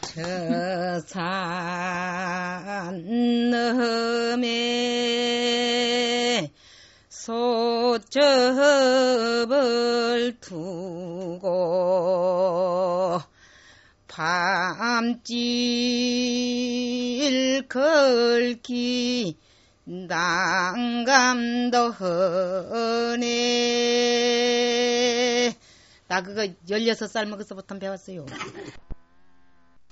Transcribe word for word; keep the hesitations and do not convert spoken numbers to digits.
저 산 너머에 소첩을 두고 밤길 걸기 난감도 하네. 나 그거 열여섯 살 먹어서부터 배웠어요.